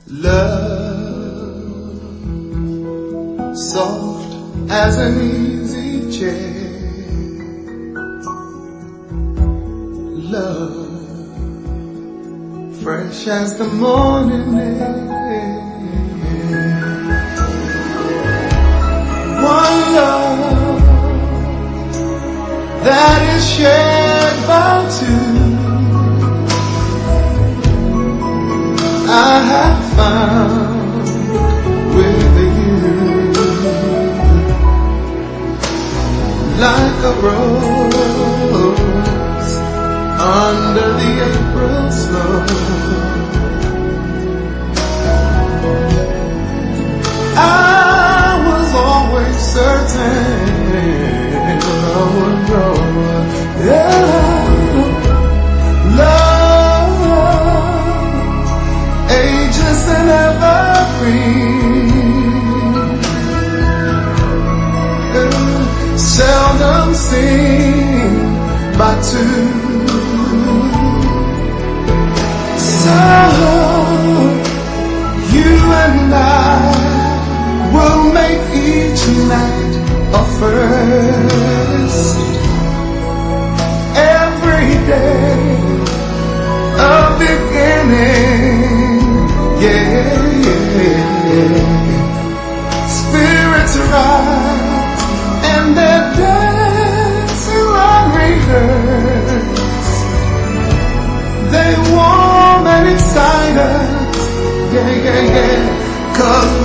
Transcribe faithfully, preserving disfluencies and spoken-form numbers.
Love, soft as an easy chair. Love, fresh as the morning air. One love that is shared by two. I have found with you, like a rose under the April snow. I was always certain I would grow. Yeah. And evergreen, seldom seen by two. So you and I will make each night a first, every day a beginning. Yeah, yeah, yeah. Spirits rise and they're dancing unrehearsed. They warm and excite us. Yeah, yeah, yeah. 'Cause